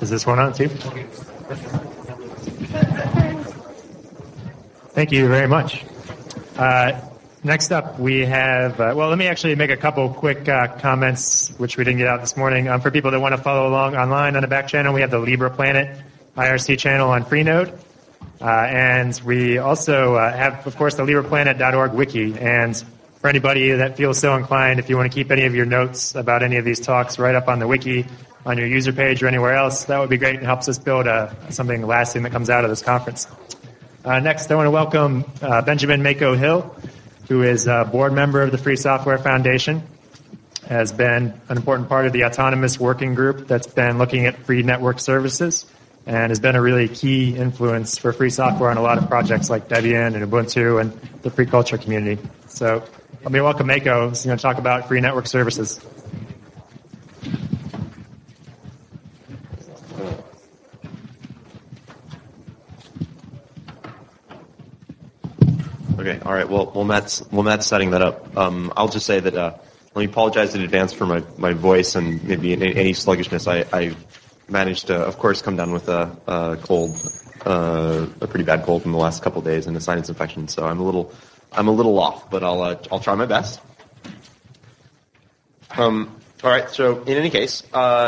Is this one on too? Thank you very much. Next up, we have, let me actually make a couple quick comments, which we didn't get out this morning. For people that want to follow along online on the back channel, we have the Libra Planet IRC channel on Freenode. And we also have, of course, the LibraPlanet.org wiki. And for anybody that feels so inclined, if you want to keep any of your notes about any of these talks right up on the wiki, on your user page or anywhere else, that would be great and helps us build something lasting that comes out of this conference. Next, I want to welcome Benjamin Mako Hill, who is a board member of the Free Software Foundation, has been an important part of the autonomous working group that's been looking at free network services, and has been a really key influence for free software on a lot of projects like Debian and Ubuntu and the free culture community. So let me welcome Mako, who's going to talk about free network services. Okay, all right. Well, Matt's setting that up. I'll just say that let me apologize in advance for my voice and maybe any sluggishness. I've managed to, of course, come down with a cold, a pretty bad cold in the last couple of days and a sinus infection. So I'm a little off, but I'll try my best. All right. So in any case,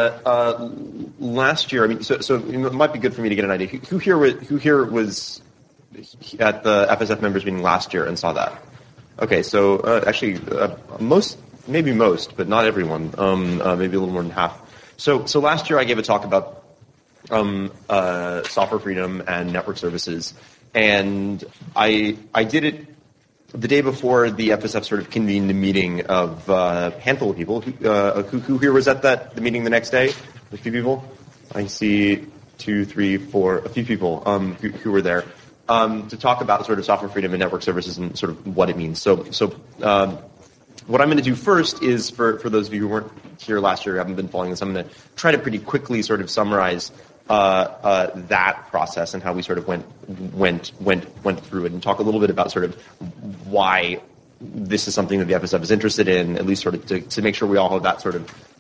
last year, so it might be good for me to get an idea. Who here was at the FSF members meeting last year and saw that? Okay, so actually, most, but not everyone. Maybe a little more than half. So last year I gave a talk about software freedom and network services, and I did it the day before the FSF sort of convened a meeting of a handful of people. Who here was at the meeting the next day? A few people. I see 2, 3, 4, a few people who were there. To talk about sort of software freedom and network services and sort of what it means. So what I'm going to do first is, for those of you who weren't here last year, who haven't been following this, I'm going to try to pretty quickly sort of summarize that process and how we sort of went through it, and talk a little bit about sort of why this is something that the FSF is interested in, at least sort of to make sure we all have that sort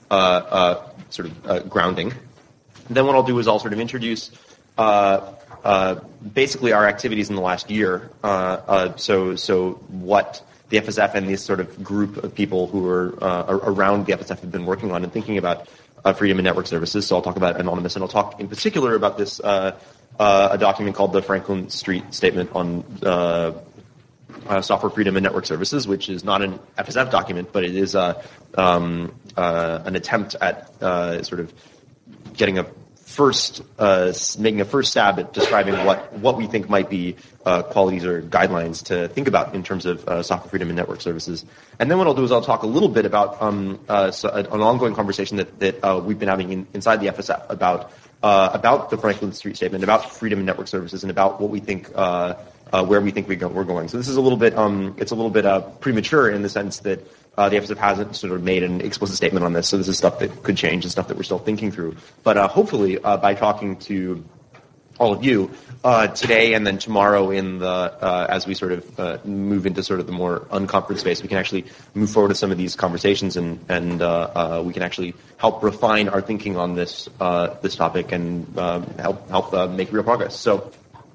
of grounding. And then what I'll do is I'll sort of introduce basically our activities in the last year. So what the FSF and this sort of group of people who are around the FSF have been working on and thinking about freedom and network services. So I'll talk about Anonymous, and I'll talk in particular about this a document called the Franklin Street Statement on Software Freedom and Network Services, which is not an FSF document, but it is an attempt at sort of getting making a first stab at describing what we think might be qualities or guidelines to think about in terms of software freedom and network services. And then what I'll do is I'll talk a little bit about an ongoing conversation that we've been having inside the FSF about the Franklin Street Statement, about freedom and network services, and about what we think where we think we're going. So this is a little bit premature in the sense that the FSF hasn't sort of made an explicit statement on this, so this is stuff that could change and stuff that we're still thinking through. But hopefully, by talking to all of you today and then tomorrow in the as we sort of move into sort of the more unconference space, we can actually move forward with some of these conversations, and we can actually help refine our thinking on this topic and help make real progress. So.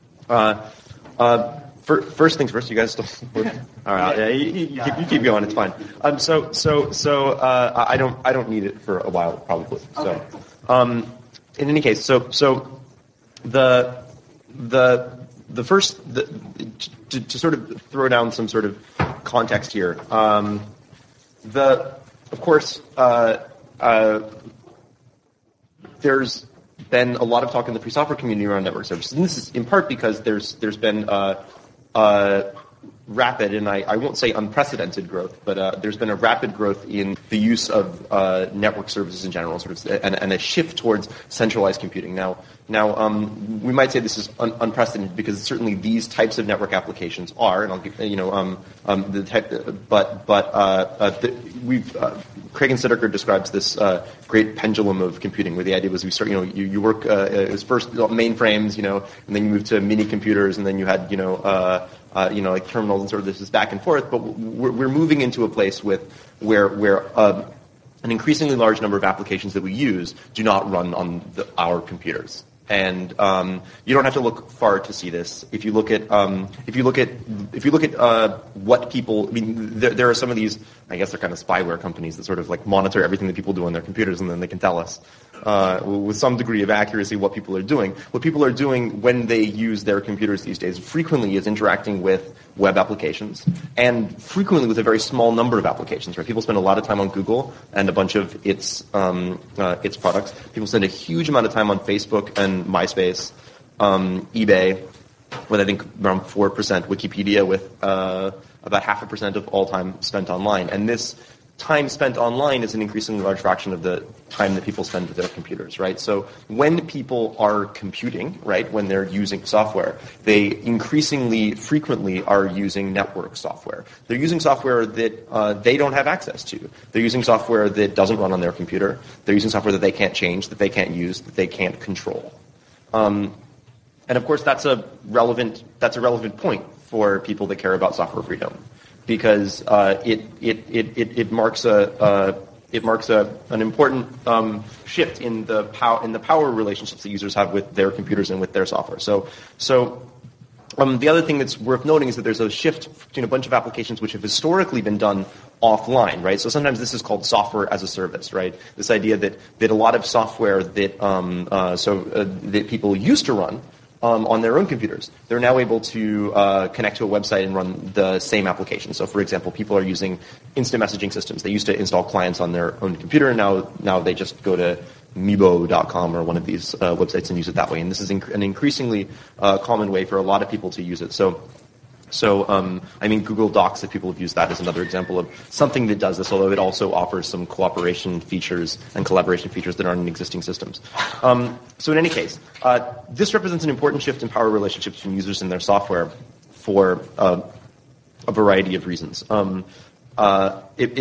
First things first, you guys still working? All right, yeah, you keep going. It's fine. So I don't need it for a while, probably. So, in any case, so the first to sort of throw down some sort of context here. Of course, there's been a lot of talk in the free software community around network services, and this is in part because there's been rapid, and I won't say unprecedented growth, but there's been a rapid growth in the use of network services in general, sort of, and a shift towards centralized computing. Now, we might say this is unprecedented because certainly these types of network applications are, and I'll give the type, we've Craig and Snedeker describes this great pendulum of computing, where the idea was we start, you work, it was first mainframes, and then you move to mini computers, and then you had, like terminals, and sort of this is back and forth. But we're moving into a place where an increasingly large number of applications that we use do not run on our computers. And you don't have to look far to see this. If you look at what people, I mean, there are some of these, I guess they're kind of spyware companies that sort of like monitor everything that people do on their computers, and then they can tell us with some degree of accuracy what people are doing. What people are doing when they use their computers these days frequently is interacting with web applications, and frequently with a very small number of applications. Right? People spend a lot of time on Google and a bunch of its products. People spend a huge amount of time on Facebook and MySpace, eBay, with I think around 4%, Wikipedia with about 0.5% of all time spent online. And this time spent online is an increasingly large fraction of the time that people spend with their computers, right? So when people are computing, right, when they're using software, they increasingly frequently are using network software. They're using software that they don't have access to. They're using software that doesn't run on their computer. They're using software that they can't change, that they can't use, that they can't control. And of course, that's a relevant point for people that care about software freedom, because it marks an important shift in the power relationships that users have with their computers and with their software. So the other thing that's worth noting is that there's a shift between a bunch of applications which have historically been done offline, right? So sometimes this is called software as a service, right? This idea that a lot of software that that people used to run on their own computers, they're now able to connect to a website and run the same application. So, for example, people are using instant messaging systems. They used to install clients on their own computer, and now they just go to Meebo.com or one of these websites and use it that way. And this is an increasingly common way for a lot of people to use it. So I mean, Google Docs, if people have used that, is another example of something that does this, although it also offers some cooperation features and collaboration features that aren't in existing systems. So in any case, this represents an important shift in power relationships between users and their software for a variety of reasons. A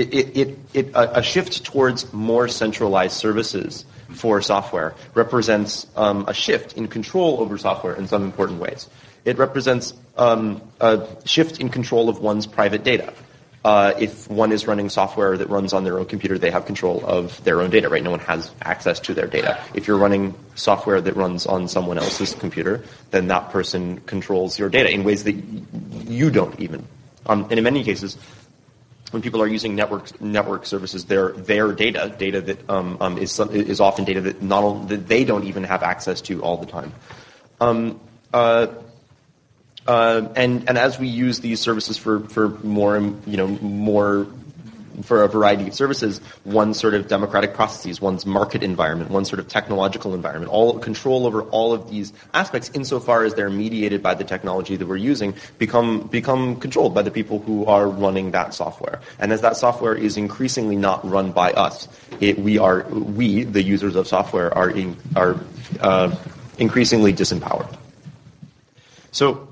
shift towards more centralized services for software represents a shift in control over software in some important ways. It represents a shift in control of one's private data. If one is running software that runs on their own computer, they have control of their own data, right? No one has access to their data. If you're running software that runs on someone else's computer, then that person controls your data in ways that you don't even. And in many cases, when people are using network services, their data that is often data that that they don't even have access to all the time. And as we use these services for more for a variety of services, one's sort of democratic processes, one's market environment, one's sort of technological environment, all control over all of these aspects, insofar as they're mediated by the technology that we're using, become controlled by the people who are running that software. And as that software is increasingly not run by us, we, the users of software, are increasingly disempowered. So.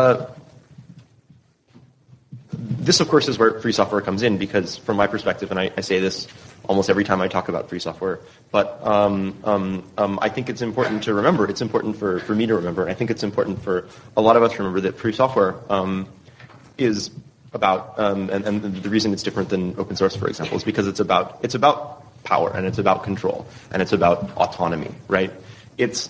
This, of course, is where free software comes in, because from my perspective, and I say this almost every time I talk about free software, but I think it's important to remember, it's important for me to remember, and I think it's important for a lot of us to remember that free software is about, and the reason it's different than open source, for example, is because it's about power, and it's about control, and it's about autonomy, right? It's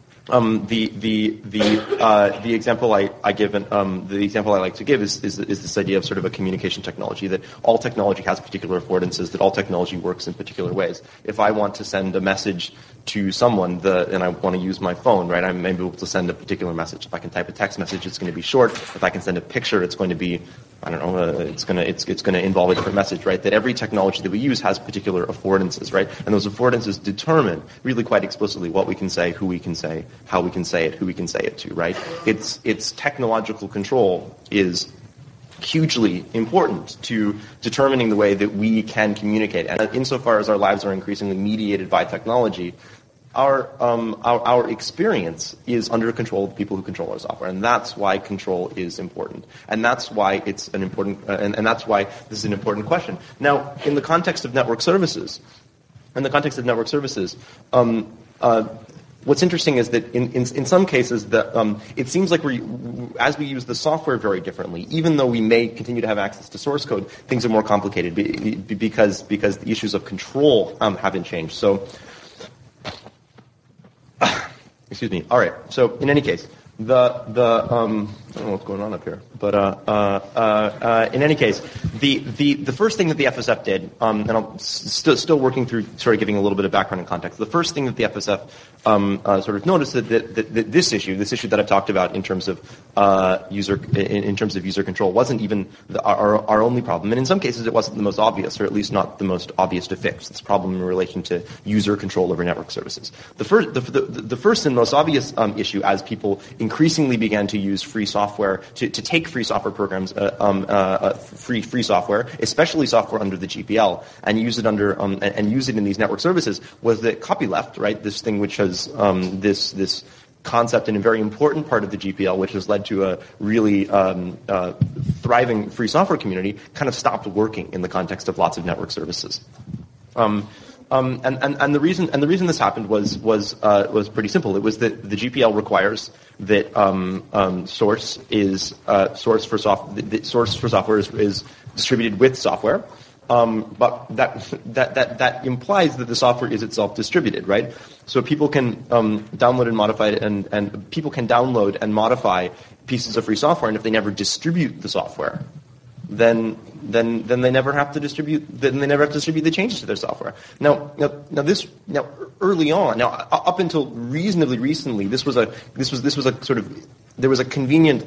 the example I give, and the example I like to give is this idea of sort of a communication technology, that all technology has particular affordances, that all technology works in particular ways. If I want to send a message to someone, and I want to use my phone, right, I'm able to send a particular message. If I can type a text message, it's going to be short. If I can send a picture, it's going to be, I don't know, it's going to involve a different message, right? That every technology that we use has particular affordances, right? And those affordances determine really quite explicitly what we can say, who we can say, how we can say it, who we can say it to, right? Its technological control is hugely important to determining the way that we can communicate. And insofar as our lives are increasingly mediated by technology, our experience is under control of the people who control our software, and that's why control is important, and that's why it's an important, and that's why this is an important question. Now, in the context of network services, what's interesting is that in some cases, it seems like as we use the software very differently, even though we may continue to have access to source code, things are more complicated because the issues of control haven't changed. So, excuse me. All right. So in any case, I don't know what's going on up here, but in any case, the first thing that the FSF did, and I'm still working through sort of giving a little bit of background and context. The first thing that the FSF sort of noticed that this issue that I've talked about in terms of user control wasn't even our only problem, and in some cases it wasn't the most obvious, or at least not the most obvious to fix. This problem in relation to user control over network services. The first and most obvious issue, as people increasingly began to use free software to take free software programs, free software, especially software under the GPL, and use it in these network services, was that copyleft, right? This thing which has this concept in a very important part of the GPL, which has led to a really thriving free software community, kind of stopped working in the context of lots of network services. And the reason this happened was pretty simple. It was that the GPL requires that source for software is distributed with software, but that implies that the software is itself distributed, right? So people can download and modify it, and people can download and modify pieces of free software, and if they never distribute the software, then they never have to distribute. Then they never have to distribute the changes to their software. Now early on, up until reasonably recently, this was a sort of, there was a convenient.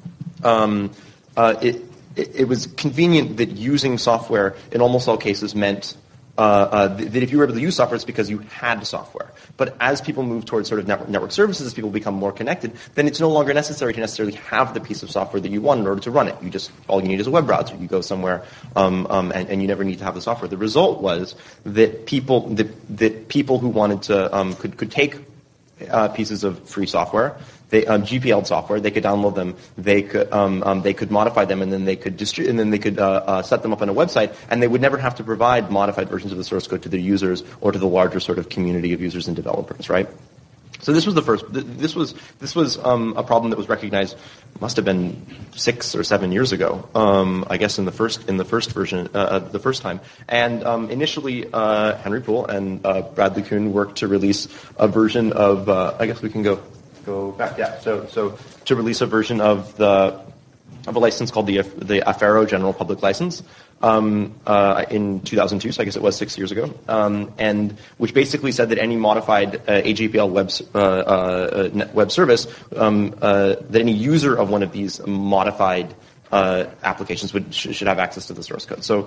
It was convenient that using software in almost all cases meant that if you were able to use software, it's because you had software. But as people move towards sort of network services, as people become more connected, then it's no longer necessary to necessarily have the piece of software that you want in order to run it. All you need is a web browser. You go somewhere, and you never need to have the software. The result was that people who wanted to could take pieces of free software, GPL software. They could download them. They could modify them, and then they could set them up on a website. And they would never have to provide modified versions of the source code to their users or to the larger sort of community of users and developers, right? So this was the first. This was a problem that was recognized. Must have been 6 or 7 years ago. I guess in the first version, the first time. And initially, Henry Poole and Bradley Kuhn worked to release a version of. I guess we can go back. Yeah. So to release a version of a license called the Affero General Public License in 2002. So I guess it was 6 years ago, and which basically said that any modified AGPL web service, that any user of one of these modified applications should have access to the source code. So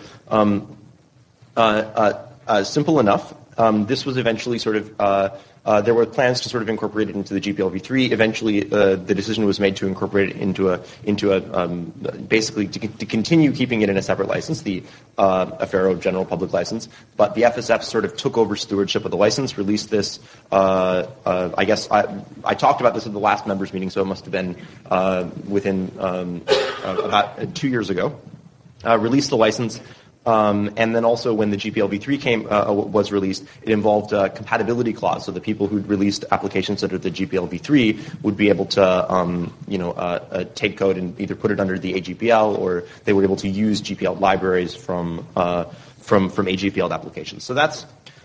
simple enough. This was eventually sort of. There were plans to sort of incorporate it into the GPL v3. Eventually, the decision was made to incorporate it into a basically to continue keeping it in a separate license, the Affero General Public License. But the FSF sort of took over stewardship of the license, released this. I guess I talked about this at the last members meeting, so it must have been within about 2 years ago. Released the license. And then also when the GPL v3 was released, it involved a compatibility clause, so the people who'd released applications under the GPL v3 would be able to, take code and either put it under the AGPL, or they were able to use GPL libraries from AGPL applications. So that's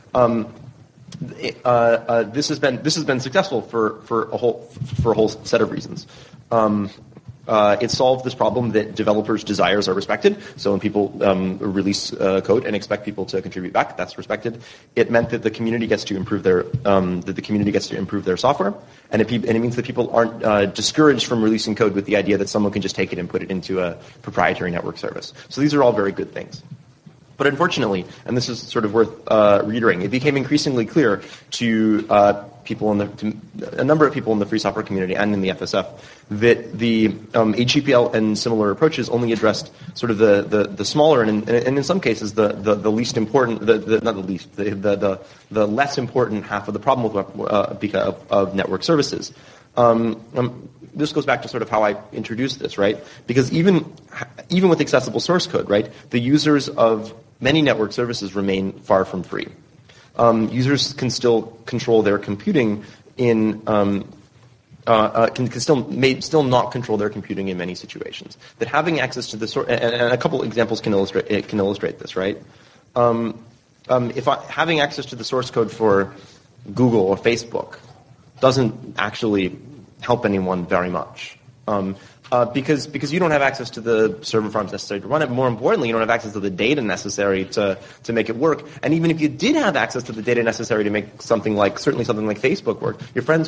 this has been successful for a whole set of reasons. It solved this problem that developers' desires are respected. So when people release code and expect people to contribute back, that's respected. It meant that the community gets to improve their software, and it means that people aren't discouraged from releasing code with the idea that someone can just take it and put it into a proprietary network service. So these are all very good things. But unfortunately, and this is sort of worth reiterating, it became increasingly clear to a number of people in the free software community and in the FSF that the AGPL and similar approaches only addressed sort of the smaller and in some cases the least important, the less important half of the problem of network services. This goes back to sort of how I introduced this, right? Because even with accessible source code, right, the users of many network services remain far from free. Users can still control their computing can still not control their computing in many situations. That having access to the source, and a couple examples can illustrate this, right? If having access to the source code for Google or Facebook doesn't actually help anyone very much. Because you don't have access to the server farms necessary to run it. More importantly, you don't have access to the data necessary to make it work. And even if you did have access to the data necessary to make certainly something like Facebook work, your friends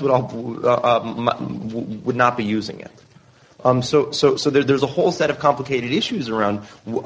would not be using it. So there's a whole set of complicated issues around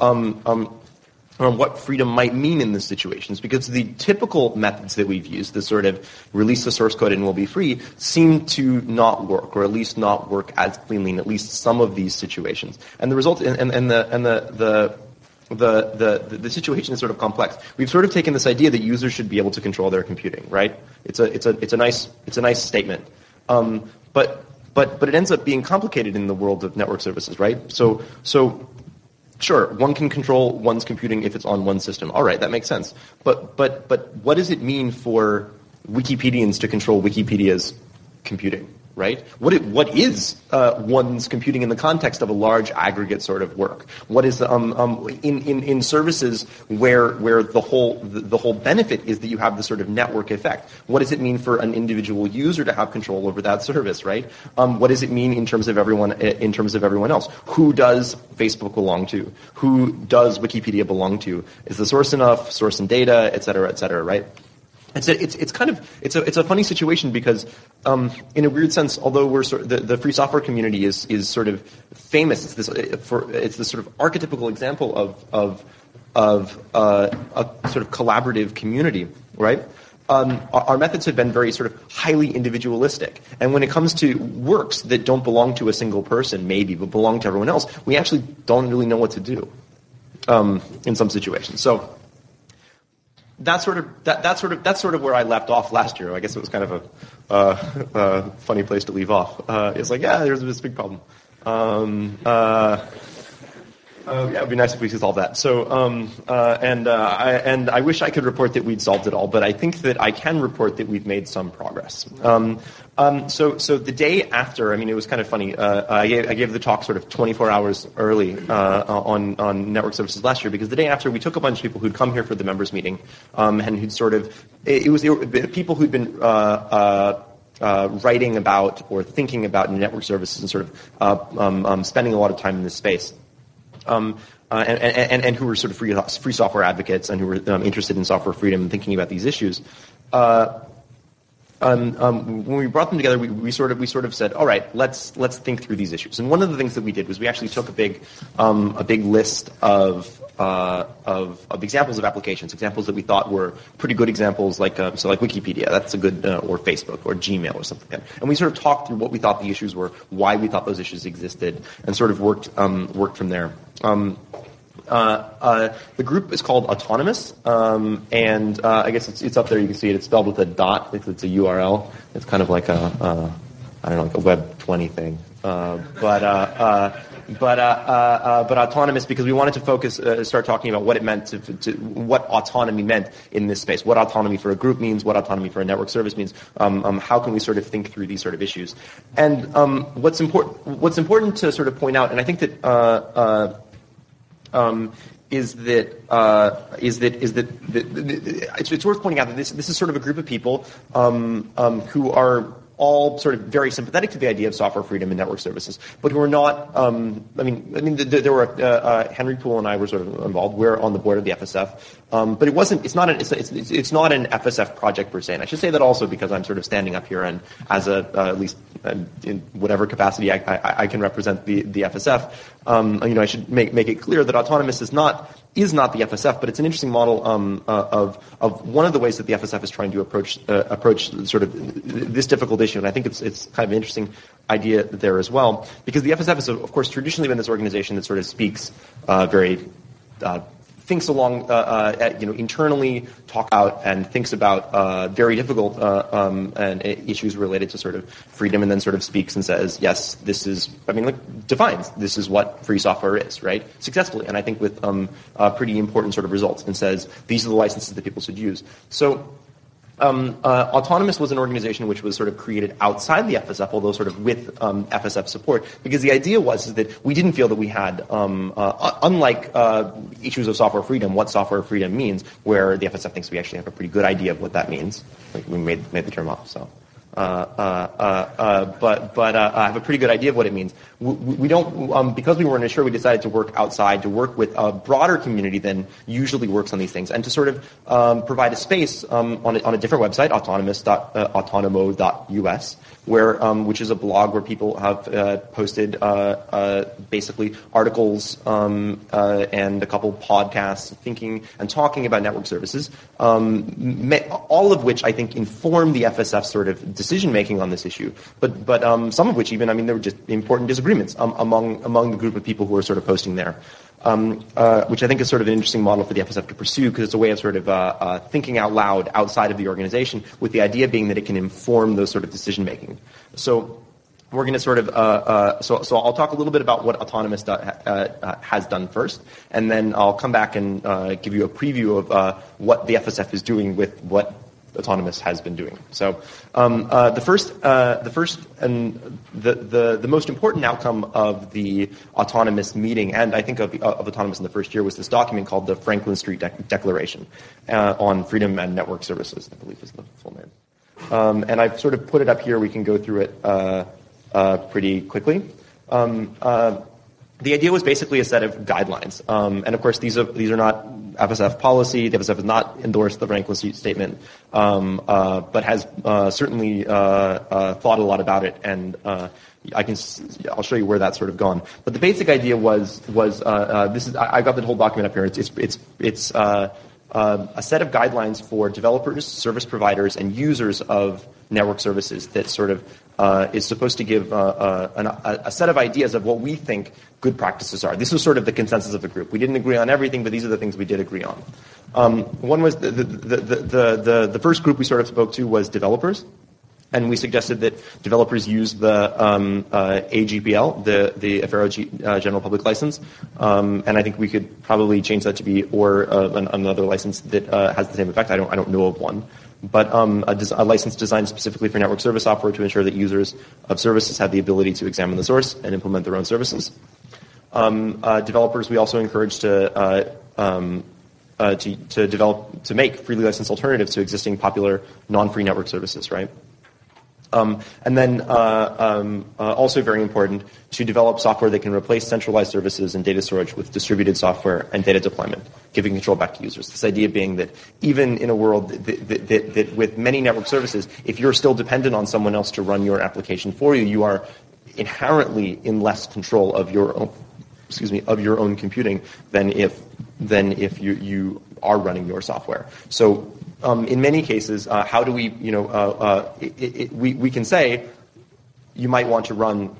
what freedom might mean in these situations, because the typical methods that we've used, the sort of release the source code and we'll be free, seem to not work, or at least not work as cleanly in at least some of these situations. And the result, the situation is sort of complex. We've sort of taken this idea that users should be able to control their computing, right? It's a nice statement, but it ends up being complicated in the world of network services, right? So. Sure, one can control one's computing if it's on one system. All right, that makes sense. But what does it mean for Wikipedians to control Wikipedia's computing, right? What is one's computing in the context of a large aggregate sort of work? What is in services where the whole benefit is that you have the sort of network effect? What does it mean for an individual user to have control over that service, right? What does it mean in terms of everyone else? Who does Facebook belong to? Who does Wikipedia belong to? Is the source enough? Source and data, et cetera, right? It's a funny situation because, in a weird sense, although the free software community is sort of famous, it's this sort of archetypical example of a sort of collaborative community, right? Our methods have been very sort of highly individualistic, and when it comes to works that don't belong to a single person, maybe, but belong to everyone else, we actually don't really know what to do in some situations. So. That's sort of where I left off last year. I guess it was kind of a funny place to leave off. It's like, there's this big problem. It'd be nice if we could solve that. So, I wish I could report that we'd solved it all, but I think that I can report that we've made some progress. So the day after, it was kind of funny. I gave the talk sort of 24 hours early on network services last year, because the day after we took a bunch of people who'd come here for the members meeting, and who'd sort of it was people who'd been writing about or thinking about network services and sort of spending a lot of time in this space. And who were sort of free software advocates and who were interested in software freedom and thinking about these issues. When we brought them together, we sort of said, all right, let's think through these issues. And one of the things that we did was we actually took a big list of examples of applications, examples that we thought were pretty good examples, like Wikipedia, that's a good, or Facebook or Gmail or something like that. And we sort of talked through what we thought the issues were, why we thought those issues existed, and sort of worked from there. The group is called Autonomous, and I guess it's up there. You can see it. It's spelled with a dot. It's a URL. It's kind of like a Web 20 thing. But Autonomous, because we wanted to focus, start talking about what it meant what autonomy meant in this space, what autonomy for a group means, what autonomy for a network service means, how can we sort of think through these sort of issues. And what's important to sort of point out, and I think that is that it's worth pointing out that this is sort of a group of people who are all sort of very sympathetic to the idea of software freedom and network services, but who are not. There were Henry Poole and I were sort of involved. We're on the board of the FSF, but it wasn't. It's not an FSF project per se. And I should say that also because I'm sort of standing up here and as at least in whatever capacity I can represent the FSF. I should make it clear that Autonomous is not the FSF, but it's an interesting model of one of the ways that the FSF is trying to approach sort of this difficult issue, and I think it's kind of an interesting idea there as well, because the FSF has, of course, traditionally been this organization that sort of speaks thinks along, internally, talk out and thinks about very difficult and issues related to sort of freedom, and then sort of speaks and says, yes, this is, defines this is what free software is, right? Successfully, and I think with pretty important sort of results, and says these are the licenses that people should use. So Autonomous was an organization which was sort of created outside the FSF, although sort of with FSF support, because the idea was that we didn't feel that we had, unlike issues of software freedom, what software freedom means, where the FSF thinks we actually have a pretty good idea of what that means. Like we made the term up, so. But I have a pretty good idea of what it means. We don't, because we weren't sure, we decided to work outside, to work with a broader community than usually works on these things, and to sort of provide a space on a different website, autonomo.us, where which is a blog where people have posted basically articles and a couple podcasts thinking and talking about network services, all of which I think inform the FSF sort of decision making on this issue, but some of which even, there were just important disagreements among the group of people who were sort of posting there, which I think is sort of an interesting model for the FSF to pursue, because it's a way of sort of thinking out loud outside of the organization, with the idea being that it can inform those sort of decision making. So we're going to sort of so I'll talk a little bit about what Autonomous has done first, and then I'll come back and give you a preview of what the FSF is doing with what Autonomous has been doing. So the first and the most important outcome of the Autonomous meeting, and I think of Autonomous in the first year, was this document called the Franklin Street Declaration on Freedom and Network Services, I believe is the full name. And I've sort of put it up here. We can go through it pretty quickly. The idea was basically a set of guidelines, and of course these are not FSF policy. The FSF has not endorsed the Franklin Street Statement, but has certainly thought a lot about it, and I'll show you where that's sort of gone. But the basic idea was this is, I got the whole document up here. It's a set of guidelines for developers, service providers, and users of network services that sort of is supposed to give a set of ideas of what we think good practices are. This was sort of the consensus of the group. We didn't agree on everything, but these are the things we did agree on. One was the first group we sort of spoke to was developers, and we suggested that developers use the AGPL, the Affero General Public License, and I think we could probably change that to be another license that has the same effect. I don't know of one. But a license designed specifically for network service software to ensure that users of services have the ability to examine the source and implement their own services. Developers we also encourage to make freely licensed alternatives to existing popular non-free network services, right? And then also very important, to develop software that can replace centralized services and data storage with distributed software and data deployment, giving control back to users. This idea being that even in a world that with many network services, if you're still dependent on someone else to run your application for you, you are inherently in less control of your own computing than if you are running your software. So in many cases, how do we, we can say you might want to run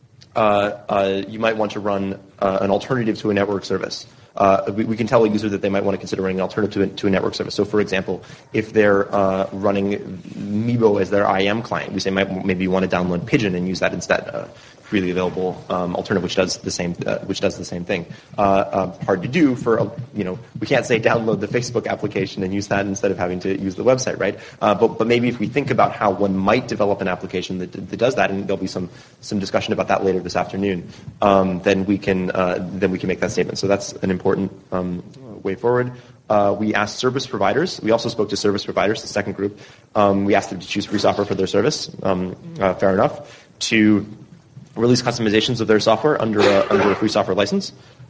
an alternative to a network service. We can tell a user that they might want to consider running an alternative to a network service. So, for example, if they're running Meebo as their IAM client, we say maybe you want to download Pigeon and use that instead. Freely available alternative which does the same thing. Hard to do for we can't say download the Facebook application and use that instead of having to use the website, right? But maybe if we think about how one might develop an application that does that, and there'll be some discussion about that later this afternoon, then we can make that statement. So that's an important way forward. We asked service providers. We also spoke to service providers, the second group. We asked them to choose free software for their service. Fair enough. To release customizations of their software under a free software license.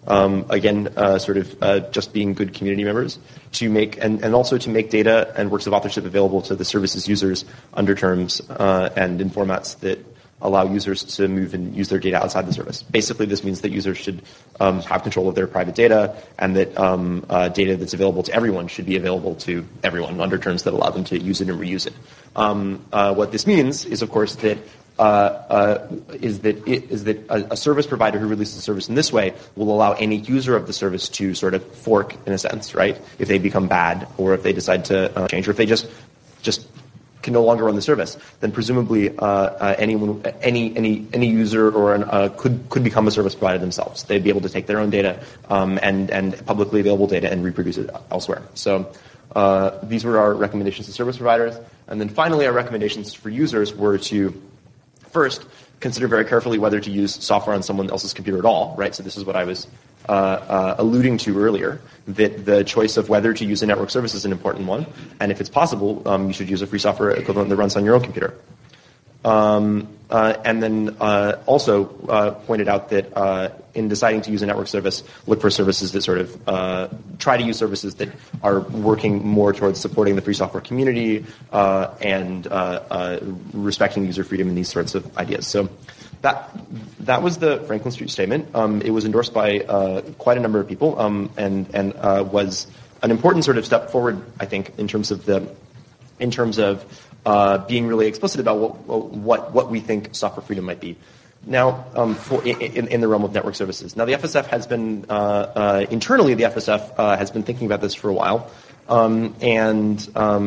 Just being good community members, to make and also to make data and works of authorship available to the services users under terms and in formats that allow users to move and use their data outside the service. Basically, this means that users should have control of their private data, and that data that's available to everyone should be available to everyone under terms that allow them to use it and reuse it. What this means is, of course, that a service provider who releases a service in this way will allow any user of the service to sort of fork, in a sense, right? If they become bad, or if they decide to change, or if they just can no longer run the service, then presumably any user or could become a service provider themselves. They'd be able to take their own data and publicly available data and reproduce it elsewhere. So these were our recommendations to service providers. And then finally, our recommendations for users were to first consider very carefully whether to use software on someone else's computer at all, right? So this is what I was alluding to earlier, that the choice of whether to use a network service is an important one. And if it's possible, you should use a free software equivalent that runs on your own computer. And then also pointed out that in deciding to use a network service, look for services that sort of try to use services that are working more towards supporting the free software community and respecting user freedom and these sorts of ideas. So that was the Franklin Street Statement. It was endorsed by quite a number of people and was an important sort of step forward, I think, in terms of being really explicit about what we think software freedom might be. Now, in the realm of network services. Now, the FSF has been internally. The FSF has been thinking about this for a while, and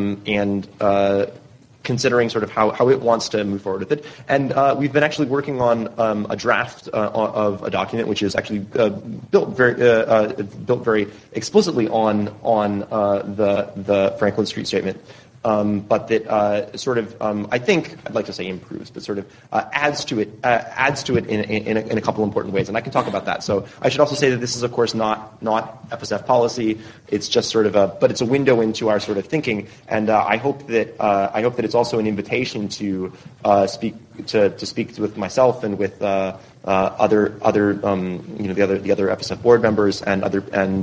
considering sort of how it wants to move forward with it. And we've been actually working on a draft of a document which is actually built very explicitly on the Franklin Street Statement. But that sort of, I think, I'd like to say improves, but sort of adds to it in a couple important ways, and I can talk about that. So I should also say that this is, of course, not FSF policy. It's just sort of but it's a window into our sort of thinking, and I hope that it's also an invitation to speak with myself and with the other FSF board members and other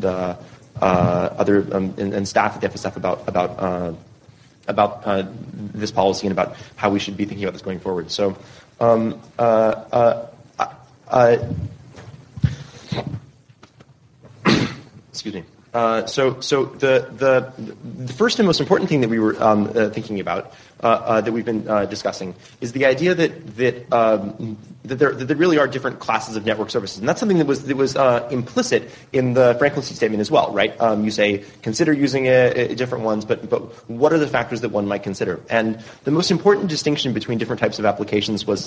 staff at the FSF about this policy and about how we should be thinking about this going forward. So, excuse me. So the first and most important thing that we were thinking about that we've been discussing is the idea that there really are different classes of network services, and that's something that was implicit in the Franklin Street Statement as well, right? You say consider using different ones, but what are the factors that one might consider? And the most important distinction between different types of applications was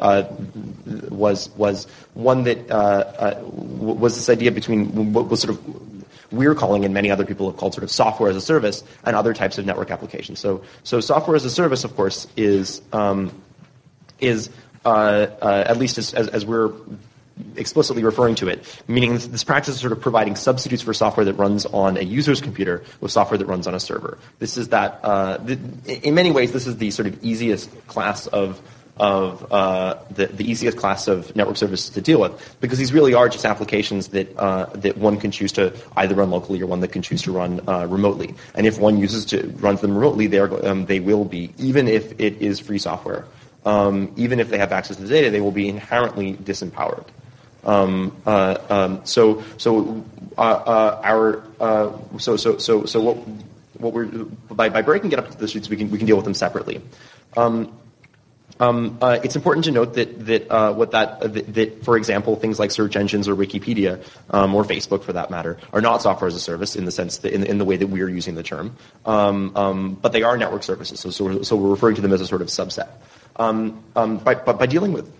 one that was this idea between what was sort of we're calling, and many other people have called, sort of software as a service, and other types of network applications. So software as a service, of course, is at least as we're explicitly referring to it, meaning this practice of sort of providing substitutes for software that runs on a user's computer with software that runs on a server. This is in many ways, this is the sort of easiest class of the easiest class of network services to deal with, because these really are just applications that one can choose to either run locally or one that can choose to run remotely. And if one runs them remotely, they will be, even if it is free software, even if they have access to the data, they will be inherently disempowered. What we're by breaking it up into the suites, we can deal with them separately. It's important to note that for example, things like search engines or Wikipedia or Facebook, for that matter, are not software as a service in the sense that in the way that we are using the term, but they are network services. So we're referring to them as a sort of subset. By dealing with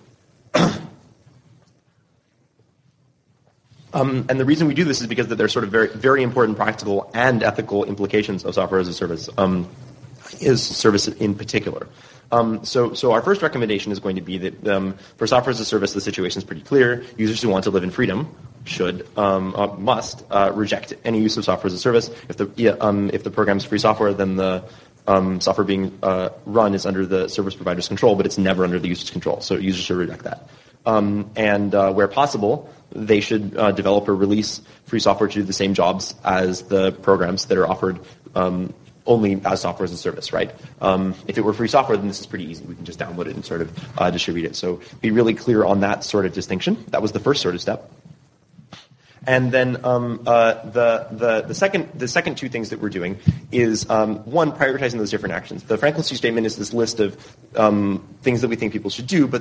and the reason we do this is because that there are sort of very, very important practical and ethical implications of software as a service, is service in particular. So our first recommendation is going to be that for software as a service, the situation is pretty clear. Users who want to live in freedom must reject any use of software as a service. If the program is free software, then the software being run is under the service provider's control, but it's never under the user's control. So users should reject that. And where possible, they should develop or release free software to do the same jobs as the programs that are offered only as software as a service, right? If it were free software, then this is pretty easy. We can just download it and sort of distribute it. So be really clear on that sort of distinction. That was the first sort of step. And then the second two things that we're doing is one, prioritizing those different actions. The Franklin Street Statement is this list of things that we think people should do,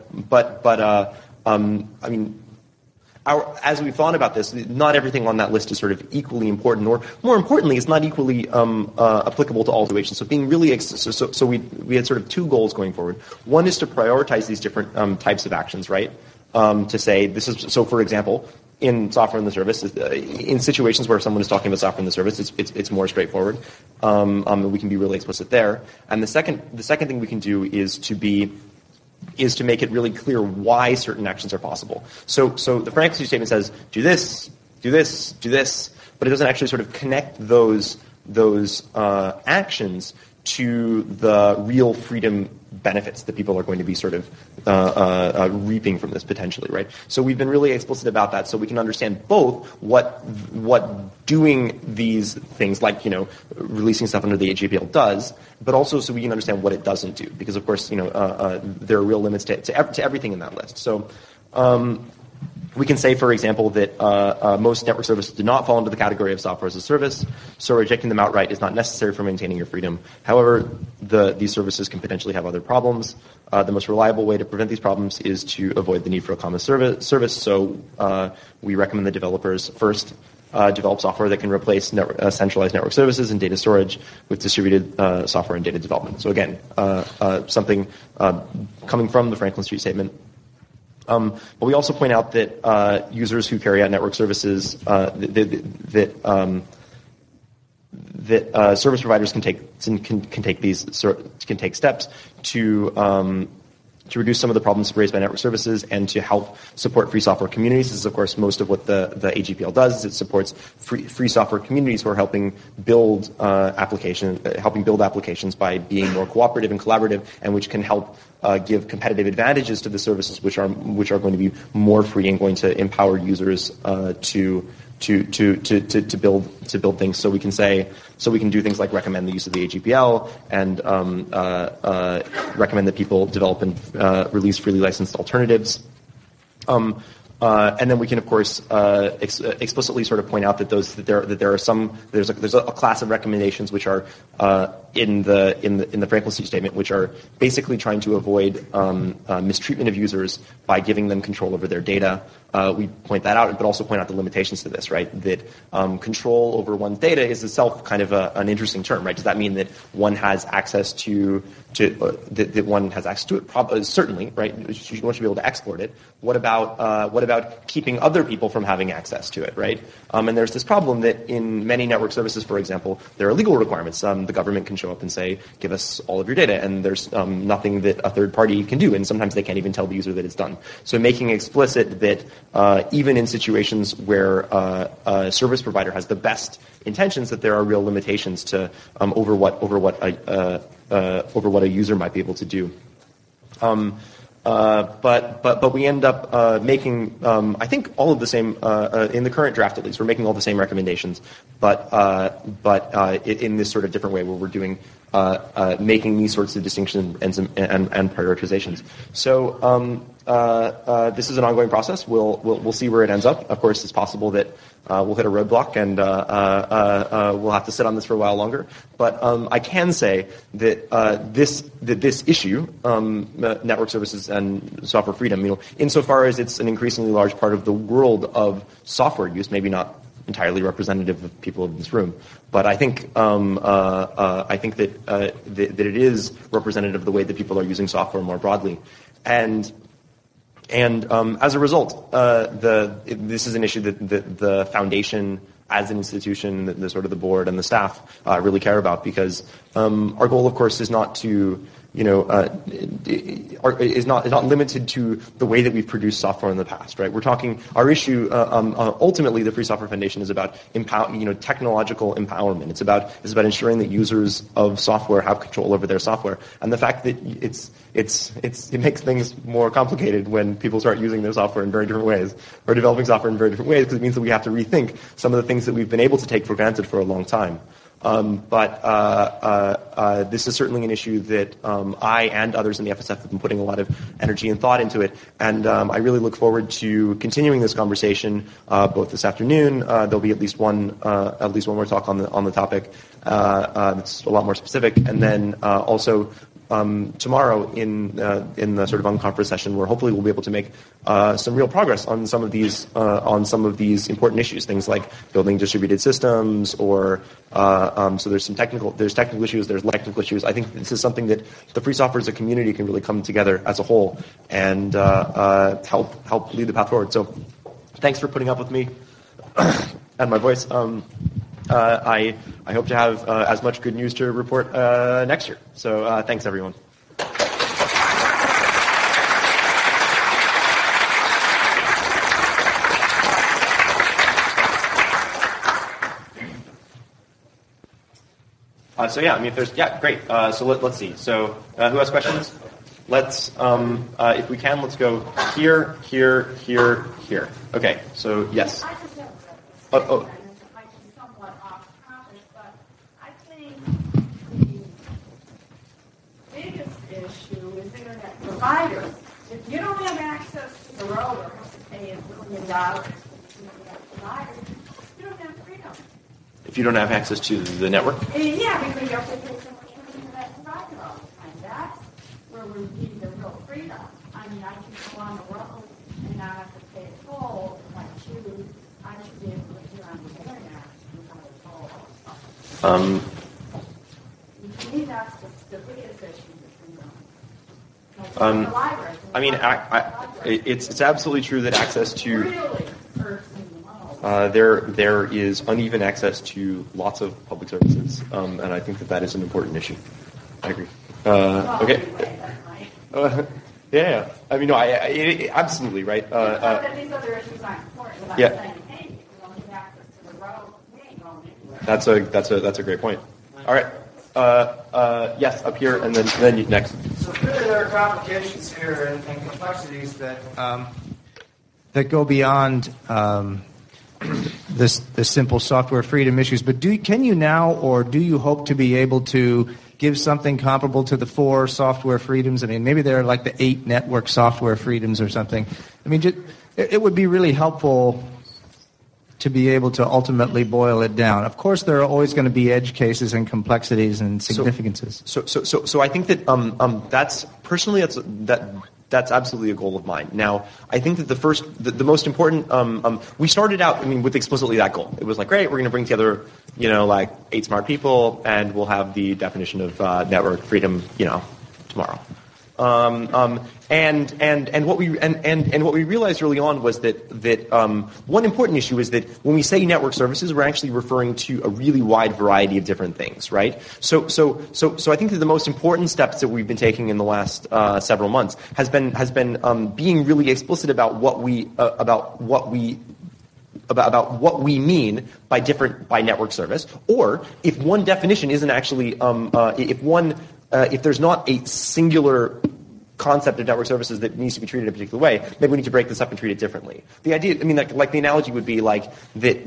as we've thought about this, not everything on that list is sort of equally important, or more importantly, it's not equally applicable to all situations. So being really so we had sort of two goals going forward. One is to prioritize these different types of actions, right? To say this is so. For example, in software in the service. In situations where someone is talking about software in the service, it's more straightforward. We can be really explicit there. And the second thing we can do is to make it really clear why certain actions are possible. So the Franklin statement says, do this, do this, do this, but it doesn't actually sort of connect those actions to the real freedom benefits that people are going to be sort of reaping from this potentially, right? So we've been really explicit about that, so we can understand both what doing these things like releasing stuff under the AGPL does, but also so we can understand what it doesn't do, because of course there are real limits to everything in that list. So. We can say, for example, that most network services do not fall into the category of software as a service, so rejecting them outright is not necessary for maintaining your freedom. However, these services can potentially have other problems. The most reliable way to prevent these problems is to avoid the need for a common service. So we recommend the developers first develop software that can replace centralized network services and data storage with distributed software and data development. So again, something coming from the Franklin Street Statement. But we also point out that users who carry out network services that service providers can take steps to reduce some of the problems raised by network services and to help support free software communities. This is, of course, most of what the AGPL does. Is it supports free software communities who are helping build applications by being more cooperative and collaborative, and which can help give competitive advantages to the services which are going to be more free and going to empower users to build things. So we can do things like recommend the use of the AGPL and recommend that people develop and release freely licensed alternatives. And then we can, of course, explicitly sort of point out that there's a class of recommendations which are in the Franklin Street Statement, which are basically trying to avoid mistreatment of users by giving them control over their data. We point that out, but also point out the limitations to this, right? That control over one's data is itself kind of an interesting term, right? Does that mean that one has access to that one has access to it? Certainly, right? You want to be able to export it. What about keeping other people from having access to it, right? And there's this problem that in many network services, for example, there are legal requirements. The government can show up and say, give us all of your data, and there's nothing that a third party can do, and sometimes they can't even tell the user that it's done. So making explicit that even in situations where a service provider has the best intentions, that there are real limitations to over what a user might be able to do. But we end up making, I think, all of the same in the current draft. At least we're making all the same recommendations, but in this sort of different way, where we're doing making these sorts of distinctions and prioritizations. So this is an ongoing process. We'll see where it ends up. Of course, it's possible that we'll hit a roadblock and we'll have to sit on this for a while longer. But I can say that this issue, network services and software freedom, insofar as it's an increasingly large part of the world of software use, maybe not entirely representative of people in this room, but I think that it is representative of the way that people are using software more broadly, and as a result, this is an issue that the foundation, as an institution, the sort of the board and the staff really care about, because our goal, of course, is not to is not limited to the way that we've produced software in the past, right? We're talking, our issue, ultimately, the Free Software Foundation is about technological empowerment. It's about ensuring that users of software have control over their software, and the fact that it makes things more complicated when people start using their software in very different ways, or developing software in very different ways, because it means that we have to rethink some of the things that we've been able to take for granted for a long time. But this is certainly an issue that I and others in the FSF have been putting a lot of energy and thought into it, and I really look forward to continuing this conversation both this afternoon. There'll be at least one more talk on the topic that's a lot more specific, and then also tomorrow in the sort of unconference session, where hopefully we'll be able to make some real progress on some of these important issues, things like building distributed systems, or so there's technical issues, there's technical issues. I think this is something that the free software as a community can really come together as a whole and help lead the path forward. So thanks for putting up with me and my voice. I hope to have as much good news to report next year. So thanks, everyone. Great. So let's see. So who has questions? Let's, if we can, let's go here, here, here, here. Okay. So yes. I just have a question. It might be somewhat off topic, but I think the biggest issue is internet providers. If you don't have access to the road or have to pay $1 million to internet providers, you don't have freedom. If you don't have access to the network? Yeah, because you have to pay so much for the internet provider all the time. That's where we need the real freedom. I mean, I can go on the road and not have to pay a toll if I choose. I should be able to hear on the internet without a toll. To me, that's the biggest issue with freedom. The library. I mean, it's absolutely true that access to really hurts me the most. there is uneven access to lots of public services, and I think that is an important issue. I agree. Okay. Yeah. I mean, no, absolutely right. That these other issues aren't important. Without saying, hey, if you don't have access to the road, we ain't going anywhere. That's a great point. All right. Yes, up here, and then you next. So clearly there are complications here and complexities that go beyond the simple software freedom issues. But can you now, or do you hope to be able to give something comparable to the 4 software freedoms? I mean, maybe they're like the 8 network software freedoms or something. I mean, it would be really helpful to be able to ultimately boil it down. Of course, there are always going to be edge cases and complexities and significances. So I think that that's absolutely a goal of mine. Now, I think that the most important, we started out, with explicitly that goal. It was like, great, we're going to bring together, like 8 smart people, and we'll have the definition of network freedom, tomorrow. And what we realized early on was that one important issue is that when we say network services, we're actually referring to a really wide variety of different things, right? So I think that the most important steps that we've been taking in the last several months has been being really explicit about what we mean by network service, or if one definition isn't actually if there's not a singular concept of network services that needs to be treated in a particular way, maybe we need to break this up and treat it differently. The idea, like the analogy would be like that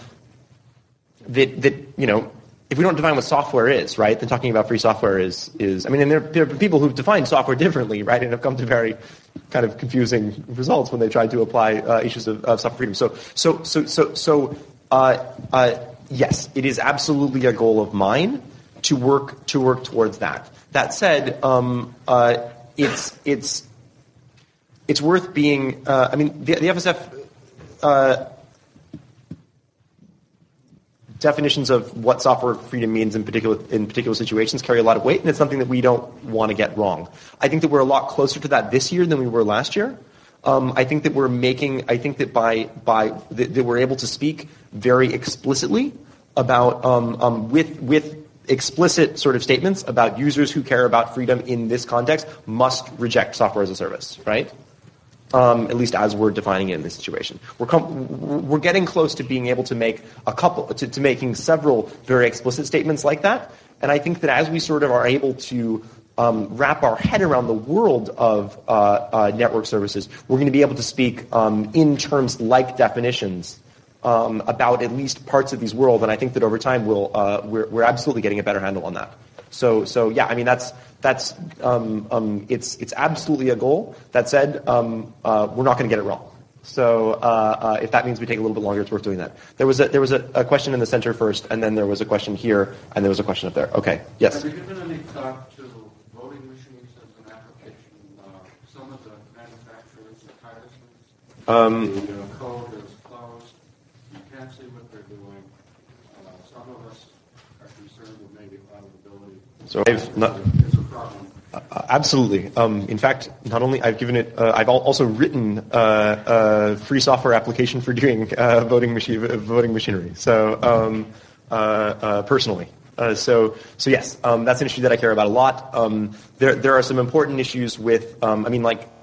if we don't define what software is, right, then talking about free software is and there are people who've defined software differently, right, and have come to very kind of confusing results when they tried to apply issues of software freedom. So yes, it is absolutely a goal of mine to work towards that. That said, it's worth being. The FSF definitions of what software freedom means in particular situations carry a lot of weight, and it's something that we don't want to get wrong. I think that we're a lot closer to that this year than we were last year. I think that that we're able to speak very explicitly about with explicit sort of statements about users who care about freedom in this context must reject software as a service, right? At least as we're defining it in this situation. We're getting close to being able to make to making several very explicit statements like that. And I think that as we sort of are able to wrap our head around the world of network services, we're going to be able to speak in terms like definitions about at least parts of these world, and I think that over time we're absolutely getting a better handle on that. So yeah, it's absolutely a goal. That said, we're not going to get it wrong. So if that means we take a little bit longer, it's worth doing that. There was a question in the center first, and then there was a question here, and there was a question up there. Okay, yes. Have you given any thought to voting machines as an application? Some of the manufacturers are tiresome. The code is closed. You can't see what they're doing. Some of us are concerned with maybe auditability. So I've not. There's a problem Absolutely. In fact, not only I've given it, I've also written a free software application for doing voting machinery. So personally. So yes, that's an issue that I care about a lot. There are some important issues with,